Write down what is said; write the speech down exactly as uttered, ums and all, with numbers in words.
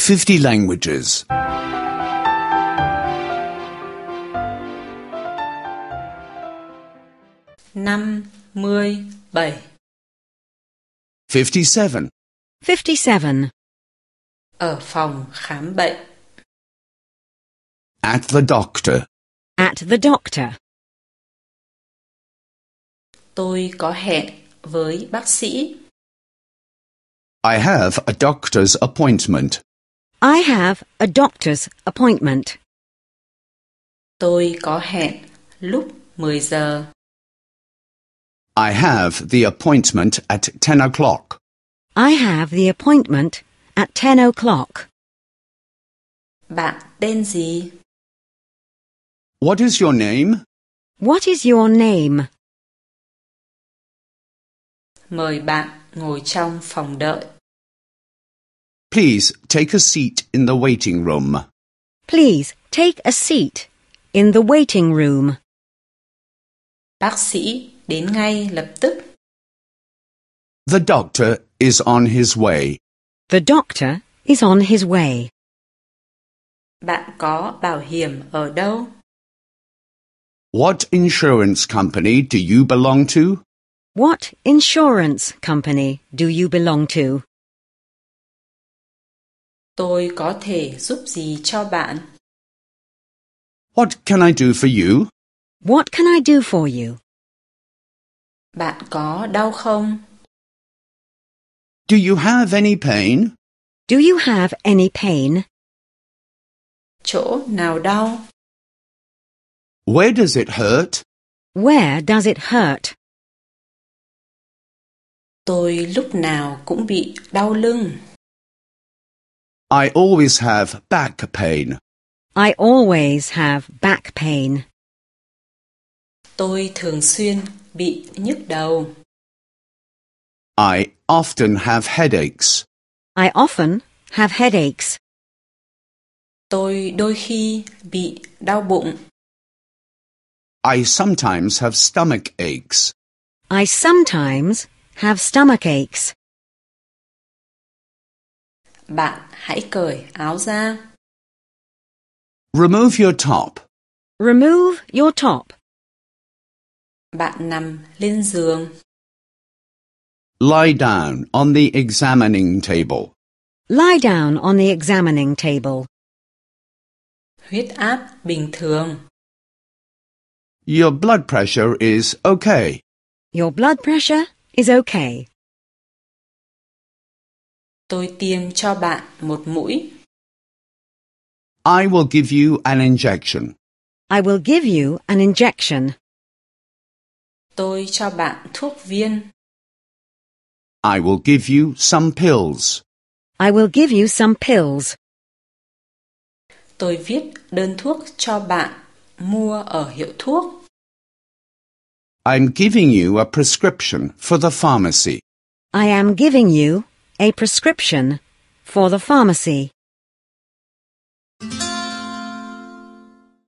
fifty languages. năm mươi bảy. fifty-seven. fifty-seven. Ở phòng khám bệnh. At the doctor. At the doctor. Tôi có hẹn với bác sĩ. I have a doctor's appointment. I have a doctor's appointment. Tôi có hẹn lúc mười giờ. I have the appointment at ten o'clock. I have the appointment at ten o'clock. Bạn tên gì? What is your name? What is your name? Mời bạn ngồi trong phòng đợi. Please take a seat in the waiting room. Please take a seat in the waiting room. Bác sĩ đến ngay lập tức. The doctor is on his way. The doctor is on his way. Bạn có bảo hiểm ở đâu? What insurance company do you belong to? What insurance company do you belong to? Tôi có thể giúp gì cho bạn? What can I do for you? What can I do for you? Bạn có đau không? Do you have any pain? Do you have any pain? Chỗ nào đau? Where does it hurt? Where does it hurt? Tôi lúc nào cũng bị đau lưng. I always have back pain. I always have back pain. Tôi thường xuyên bị nhức đầu. I often have headaches. I often have headaches. Tôi đôi khi bị đau bụng. I sometimes have stomach aches. I sometimes have stomach aches. Bạn hãy cởi áo ra. Remove your top. Remove your top. Bạn nằm lên giường. Lie down on the examining table. Lie down on the examining table. Huyết áp bình thường. Your blood pressure is okay. Your blood pressure is okay. Tôi tiêm cho bạn một mũi. I will give you an injection. I will give you an injection. Tôi cho bạn thuốc viên. I will give you some pills. I will give you some pills. Tôi viết đơn thuốc cho bạn mua ở hiệu thuốc. I'm giving you a prescription for the pharmacy. I am giving you a prescription for the pharmacy.